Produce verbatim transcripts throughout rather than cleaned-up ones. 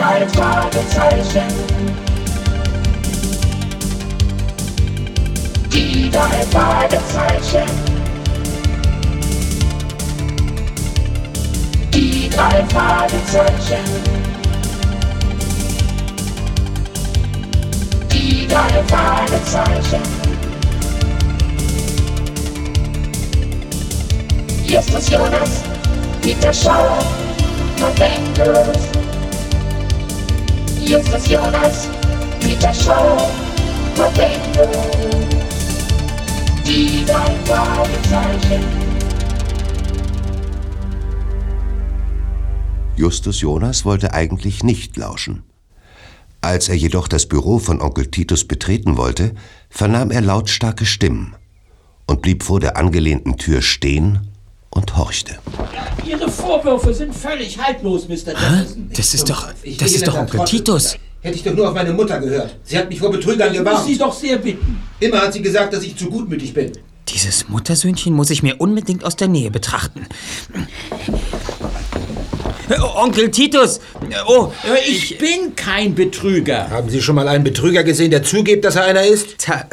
drei Fragezeichen. Die drei Fragezeichen. Die drei Fragezeichen. Die drei Fragezeichen. Justus Jonas, Peter Schauer, November. Justus Jonas, Peter Schauer, November. Die drei Fragezeichen. Justus Jonas wollte eigentlich nicht lauschen. Als er jedoch das Büro von Onkel Titus betreten wollte, vernahm er lautstarke Stimmen und blieb vor der angelehnten Tür stehen und horchte. Ihre Vorwürfe sind völlig haltlos, Mister Jefferson. Das ist doch, das ist doch Onkel Titus. Hätte ich doch nur auf meine Mutter gehört. Sie hat mich vor Betrügern Ich gewarnt. muss Sie doch sehr bitten. Immer hat sie gesagt, dass ich zu gutmütig bin. Dieses Muttersöhnchen muss ich mir unbedingt aus der Nähe betrachten. Oh, Onkel Titus! Oh, ich, ich bin kein Betrüger. Haben Sie schon mal einen Betrüger gesehen, der zugibt, dass er einer ist? Ta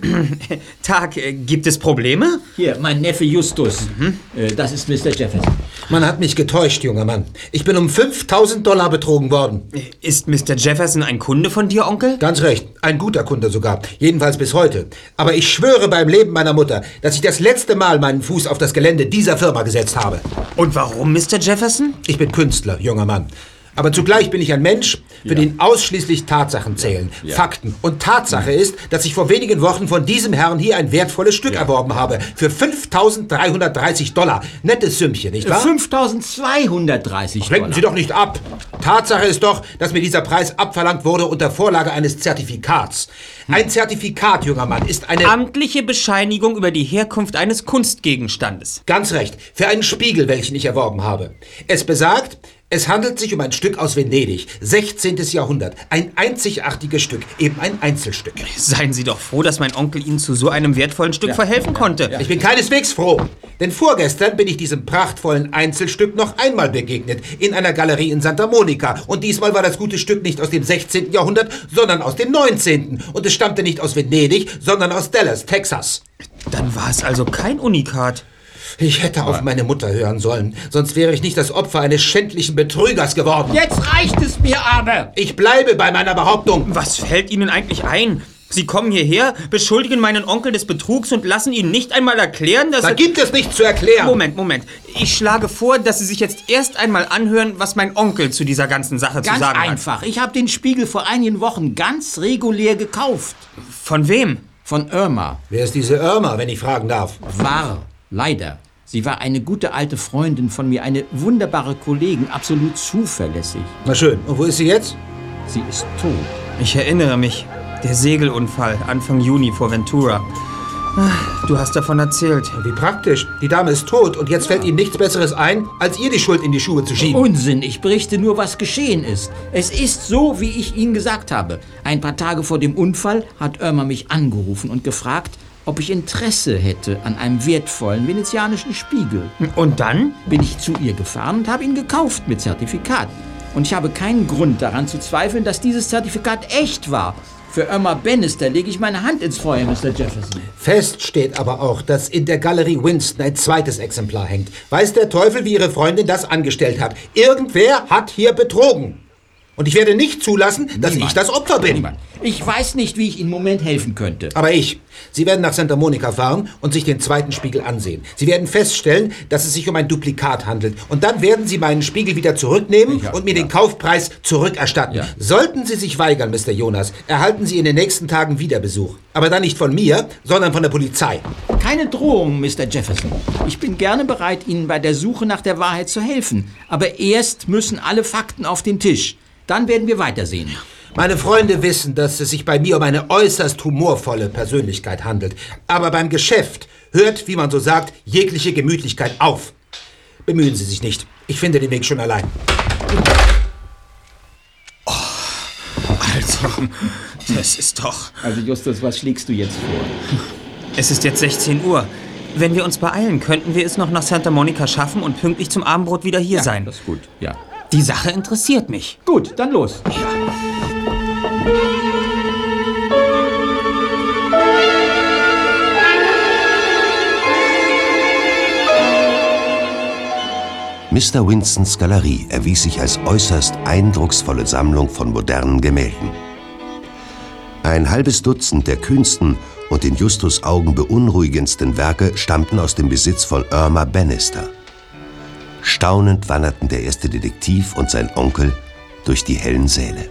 äh, Tag, äh, gibt es Probleme? Hier, mein Neffe Justus. Mhm. Äh, das ist Mister Jefferson. Man hat mich getäuscht, junger Mann. Ich bin um fünftausend Dollar betrogen worden. Ist Mister Jefferson ein Kunde von dir, Onkel? Ganz recht. Ein guter Kunde sogar. Jedenfalls bis heute. Aber ich schwöre beim Leben meiner Mutter, dass ich das letzte Mal meinen Fuß auf das Gelände dieser Firma gesetzt habe. Und warum, Mister Jefferson? Ich bin Künstler, junger Mann. Aber zugleich bin ich ein Mensch, für ja. den ausschließlich Tatsachen zählen, ja. Fakten. Und Tatsache ist, dass ich vor wenigen Wochen von diesem Herrn hier ein wertvolles Stück ja. erworben habe. Für fünftausenddreihundertdreißig Dollar. Nettes Sümmchen, nicht wahr? fünftausendzweihundertdreißig Dollar. Lenken Sie doch nicht ab. Tatsache ist doch, dass mir dieser Preis abverlangt wurde unter Vorlage eines Zertifikats. Ein Zertifikat, junger Mann, ist eine... amtliche Bescheinigung über die Herkunft eines Kunstgegenstandes. Ganz recht. Für einen Spiegel, welchen ich erworben habe. Es besagt... Es handelt sich um ein Stück aus Venedig, sechzehntes Jahrhundert. Ein einzigartiges Stück, eben ein Einzelstück. Seien Sie doch froh, dass mein Onkel Ihnen zu so einem wertvollen Stück ja. verhelfen konnte. Ja. Ich bin keineswegs froh, denn vorgestern bin ich diesem prachtvollen Einzelstück noch einmal begegnet, in einer Galerie in Santa Monica. Und diesmal war das gute Stück nicht aus dem sechzehnten Jahrhundert, sondern aus dem neunzehnten. Und es stammte nicht aus Venedig, sondern aus Dallas, Texas. Dann war es also kein Unikat. Ich hätte auf meine Mutter hören sollen, sonst wäre ich nicht das Opfer eines schändlichen Betrügers geworden. Jetzt reicht es mir aber! Ich bleibe bei meiner Behauptung. Was fällt Ihnen eigentlich ein? Sie kommen hierher, beschuldigen meinen Onkel des Betrugs und lassen ihn nicht einmal erklären, dass... Da gibt es nichts zu erklären. Moment, Moment. Ich schlage vor, dass Sie sich jetzt erst einmal anhören, was mein Onkel zu dieser ganzen Sache ganz zu sagen hat. Ganz einfach. Ich habe den Spiegel vor einigen Wochen ganz regulär gekauft. Von wem? Von Irma. Wer ist diese Irma, wenn ich fragen darf? War. Leider. Sie war eine gute alte Freundin von mir, eine wunderbare Kollegin, absolut zuverlässig. Na schön. Und wo ist sie jetzt? Sie ist tot. Ich erinnere mich. Der Segelunfall Anfang Juni vor Ventura. Du hast davon erzählt. Wie praktisch. Die Dame ist tot und jetzt fällt Ihnen nichts Besseres ein, als ihr die Schuld in die Schuhe zu schieben. Unsinn, ich berichte nur, was geschehen ist. Es ist so, wie ich Ihnen gesagt habe. Ein paar Tage vor dem Unfall hat Irma mich angerufen und gefragt, ob ich Interesse hätte an einem wertvollen venezianischen Spiegel. Und dann? Bin ich zu ihr gefahren und habe ihn gekauft mit Zertifikat. Und ich habe keinen Grund daran zu zweifeln, dass dieses Zertifikat echt war. Für Irma Bannister lege ich meine Hand ins Feuer, Mister Jefferson. Fest steht aber auch, dass in der Galerie Winston ein zweites Exemplar hängt. Weiß der Teufel, wie Ihre Freundin das angestellt hat. Irgendwer hat hier betrogen. Und ich werde nicht zulassen, dass Niemand. ich das Opfer bin. Niemand. Ich weiß nicht, wie ich Ihnen im Moment helfen könnte. Aber ich. Sie werden nach Santa Monica fahren und sich den zweiten Spiegel ansehen. Sie werden feststellen, dass es sich um ein Duplikat handelt. Und dann werden Sie meinen Spiegel wieder zurücknehmen ja, und mir ja. den Kaufpreis zurückerstatten. Ja. Sollten Sie sich weigern, Mister Jonas, erhalten Sie in den nächsten Tagen wieder Besuch. Aber dann nicht von mir, sondern von der Polizei. Keine Drohung, Mister Jefferson. Ich bin gerne bereit, Ihnen bei der Suche nach der Wahrheit zu helfen. Aber erst müssen alle Fakten auf den Tisch. Dann werden wir weitersehen. Meine Freunde wissen, dass es sich bei mir um eine äußerst humorvolle Persönlichkeit handelt. Aber beim Geschäft hört, wie man so sagt, jegliche Gemütlichkeit auf. Bemühen Sie sich nicht. Ich finde den Weg schon allein. Oh, also, das ist doch... Also Justus, was schlägst du jetzt vor? Es ist jetzt sechzehn Uhr. Wenn wir uns beeilen, könnten wir es noch nach Santa Monica schaffen und pünktlich zum Abendbrot wieder hier ja, sein. Das ist gut, ja. Die Sache interessiert mich. Gut, dann los. Mister Winstons Galerie erwies sich als äußerst eindrucksvolle Sammlung von modernen Gemälden. Ein halbes Dutzend der kühnsten und in Justus Augen beunruhigendsten Werke stammten aus dem Besitz von Irma Bannister. Staunend wanderten der erste Detektiv und sein Onkel durch die hellen Säle.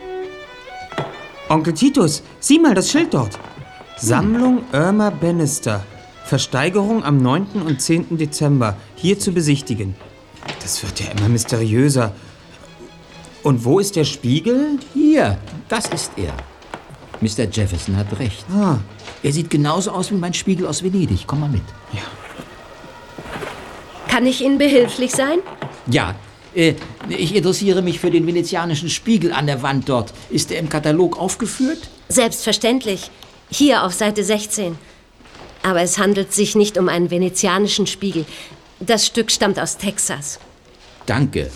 Onkel Titus, sieh mal das Schild dort. Sammlung Irma Bannister. Versteigerung am neunten und zehnten Dezember. Hier zu besichtigen. Das wird ja immer mysteriöser. Und wo ist der Spiegel? Hier, das ist er. Mister Jefferson hat recht. Ah. Er sieht genauso aus wie mein Spiegel aus Venedig. Komm mal mit. Ja. Kann ich Ihnen behilflich sein? Ja, äh, ich interessiere mich für den venezianischen Spiegel an der Wand dort. Ist er im Katalog aufgeführt? Selbstverständlich. Hier auf Seite sechzehn. Aber es handelt sich nicht um einen venezianischen Spiegel. Das Stück stammt aus Texas. Danke.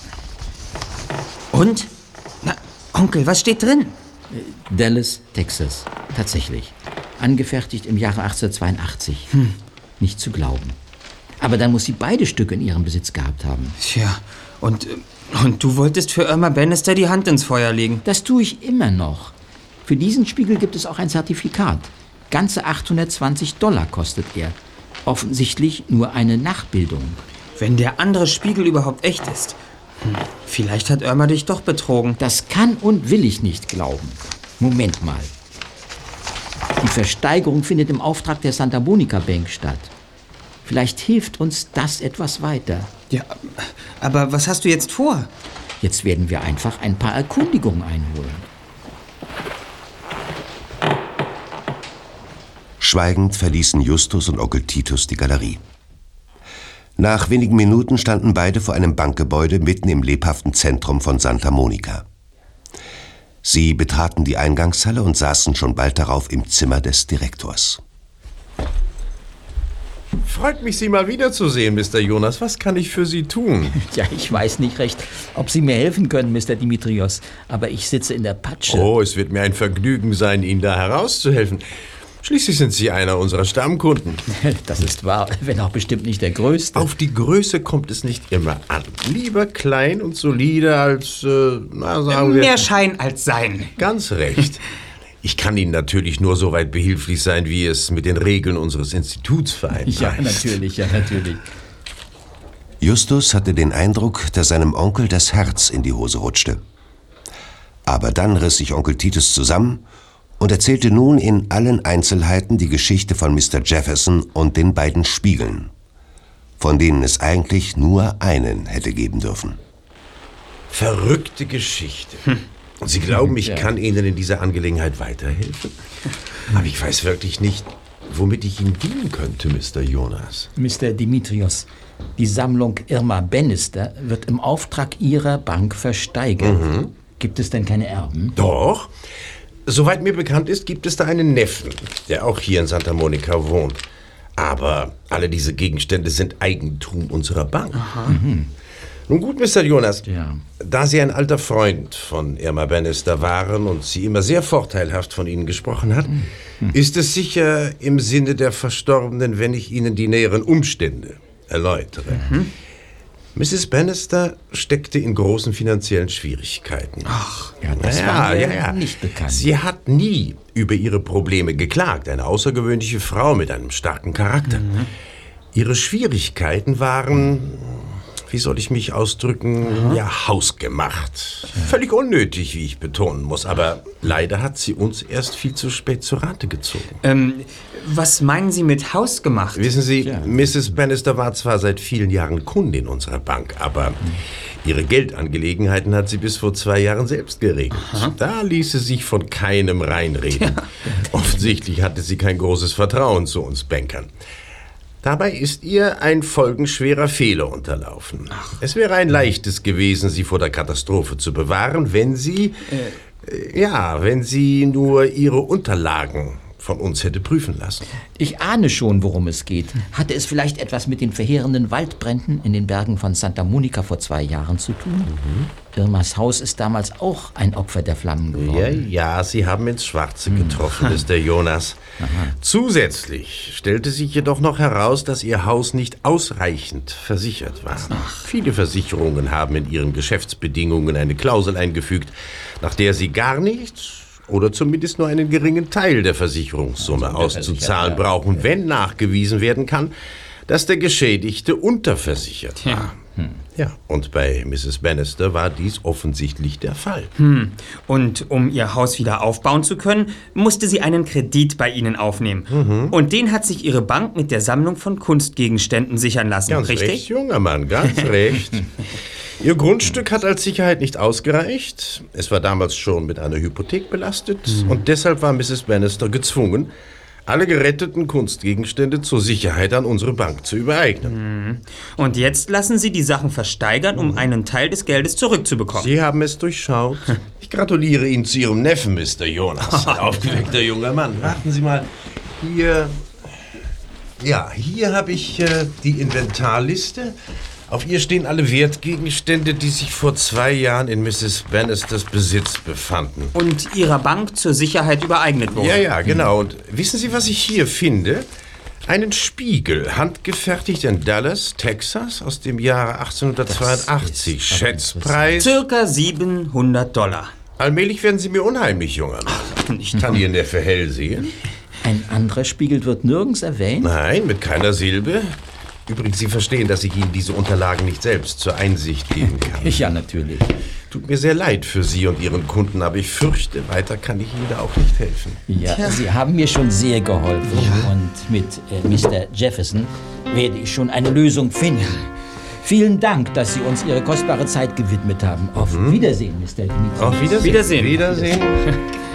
Und? Na, Onkel, was steht drin? Dallas, Texas. Tatsächlich. Angefertigt im Jahre achtzehnhundertzweiundachtzig. Hm. Nicht zu glauben. Aber dann muss sie beide Stücke in ihrem Besitz gehabt haben. Tja, und, und du wolltest für Irma Bannister die Hand ins Feuer legen? Das tue ich immer noch. Für diesen Spiegel gibt es auch ein Zertifikat. Ganze achthundertzwanzig Dollar kostet er. Offensichtlich nur eine Nachbildung. Wenn der andere Spiegel überhaupt echt ist. Hm, vielleicht hat Irma dich doch betrogen. Das kann und will ich nicht glauben. Moment mal. Die Versteigerung findet im Auftrag der Santa Monica Bank statt. Vielleicht hilft uns das etwas weiter. Ja, aber was hast du jetzt vor? Jetzt werden wir einfach ein paar Erkundigungen einholen. Schweigend verließen Justus und Onkel Titus die Galerie. Nach wenigen Minuten standen beide vor einem Bankgebäude mitten im lebhaften Zentrum von Santa Monica. Sie betraten die Eingangshalle und saßen schon bald darauf im Zimmer des Direktors. Freut mich, Sie mal wiederzusehen, Mister Jonas. Was kann ich für Sie tun? Ja, ich weiß nicht recht, ob Sie mir helfen können, Mister Dimitrios. Aber ich sitze in der Patsche. Oh, es wird mir ein Vergnügen sein, Ihnen da herauszuhelfen. Schließlich sind Sie einer unserer Stammkunden. Das ist wahr, wenn auch bestimmt nicht der Größte. Auf die Größe kommt es nicht immer an. Lieber klein und solide als, äh, na sagen wir... Mehr Schein als Sein. Ganz recht. Ich kann Ihnen natürlich nur so weit behilflich sein, wie es mit den Regeln unseres Instituts vereinbart. Ja, natürlich, ja, natürlich. Justus hatte den Eindruck, dass seinem Onkel das Herz in die Hose rutschte. Aber dann riss sich Onkel Titus zusammen und erzählte nun in allen Einzelheiten die Geschichte von Mister Jefferson und den beiden Spiegeln, von denen es eigentlich nur einen hätte geben dürfen. Verrückte Geschichte. Hm. Und Sie glauben, ich ja. kann Ihnen in dieser Angelegenheit weiterhelfen? Aber ich weiß wirklich nicht, womit ich Ihnen dienen könnte, Mister Jonas. Mister Dimitrios, die Sammlung Irma Bannister wird im Auftrag Ihrer Bank versteigert. Mhm. Gibt es denn keine Erben? Doch. Soweit mir bekannt ist, gibt es da einen Neffen, der auch hier in Santa Monica wohnt. Aber alle diese Gegenstände sind Eigentum unserer Bank. Aha. Mhm. Nun gut, Mister Jonas, ja. da Sie ein alter Freund von Irma Bannister waren und sie immer sehr vorteilhaft von Ihnen gesprochen hat, mhm. ist es sicher im Sinne der Verstorbenen, wenn ich Ihnen die näheren Umstände erläutere. Mhm. Misses Bannister steckte in großen finanziellen Schwierigkeiten. Ach, ja, das ja, war mir ja, ja. nicht bekannt. Sie hat nie über ihre Probleme geklagt. Eine außergewöhnliche Frau mit einem starken Charakter. Mhm. Ihre Schwierigkeiten waren, wie soll ich mich ausdrücken, Aha. ja, hausgemacht. Ja. Völlig unnötig, wie ich betonen muss. Aber leider hat sie uns erst viel zu spät zu Rate gezogen. Ähm, was meinen Sie mit hausgemacht? Wissen Sie, ja. Misses Bannister war zwar seit vielen Jahren Kundin unserer Bank, aber mhm. ihre Geldangelegenheiten hat sie bis vor zwei Jahren selbst geregelt. Aha. Da ließ sie sich von keinem reinreden. Ja. Offensichtlich hatte sie kein großes Vertrauen zu uns Bankern. Dabei ist ihr ein folgenschwerer Fehler unterlaufen. Ach. Es wäre ein leichtes gewesen, sie vor der Katastrophe zu bewahren, wenn sie, äh. ja, wenn sie nur ihre Unterlagen von uns hätte prüfen lassen. Ich ahne schon, worum es geht. Hatte es vielleicht etwas mit den verheerenden Waldbränden in den Bergen von Santa Monica vor zwei Jahren zu tun? Mhm. Irmas Haus ist damals auch ein Opfer der Flammen geworden. Ja, ja, Sie haben ins Schwarze getroffen, hm. Mister Jonas. Aha. Zusätzlich stellte sich jedoch noch heraus, dass Ihr Haus nicht ausreichend versichert war. Ach. Viele Versicherungen haben in ihren Geschäftsbedingungen eine Klausel eingefügt, nach der sie gar nichts oder zumindest nur einen geringen Teil der Versicherungssumme also auszuzahlen brauchen, wenn nachgewiesen werden kann, dass der Geschädigte unterversichert war. Ja. Hm. Ja, und bei Misses Bannister war dies offensichtlich der Fall. Hm. Und um ihr Haus wieder aufbauen zu können, musste sie einen Kredit bei Ihnen aufnehmen. Mhm. Und den hat sich Ihre Bank mit der Sammlung von Kunstgegenständen sichern lassen, ganz richtig? Recht, junger Mann, ganz recht. Ihr Grundstück hat als Sicherheit nicht ausgereicht. Es war damals schon mit einer Hypothek belastet. Mhm. Und deshalb war Misses Bannister gezwungen, alle geretteten Kunstgegenstände zur Sicherheit an unsere Bank zu übereignen. Und jetzt lassen Sie die Sachen versteigern, um einen Teil des Geldes zurückzubekommen. Sie haben es durchschaut. Ich gratuliere Ihnen zu Ihrem Neffen, Mister Jonas. Ein aufgeweckter junger Mann. Warten Sie mal. Hier... Ja, hier habe ich äh, die Inventarliste. Auf ihr stehen alle Wertgegenstände, die sich vor zwei Jahren in Misses Bannisters Besitz befanden. Und Ihrer Bank zur Sicherheit übereignet wurden. Ja, ja, genau. Und wissen Sie, was ich hier finde? Einen Spiegel, handgefertigt in Dallas, Texas, aus dem Jahre achtzehnhundertzweiundachtzig. Schätzpreis... Circa siebenhundert Dollar. Allmählich werden Sie mir unheimlich, junger Mann. Ich kann Ihr Neffe hell sehen. Ein anderer Spiegel wird nirgends erwähnt? Nein, mit keiner Silbe. Übrigens, Sie verstehen, dass ich Ihnen diese Unterlagen nicht selbst zur Einsicht geben kann. Ja, natürlich. Tut mir sehr leid für Sie und Ihren Kunden, aber ich fürchte, weiter kann ich Ihnen da auch nicht helfen. Ja, Tja. Sie haben mir schon sehr geholfen. Ja. Und mit äh, Mister Jefferson werde ich schon eine Lösung finden. Vielen Dank, dass Sie uns Ihre kostbare Zeit gewidmet haben. Auf mhm. Wiedersehen, Mister Dimitri. Auf Wiedersehen. Wiedersehen. Wiedersehen.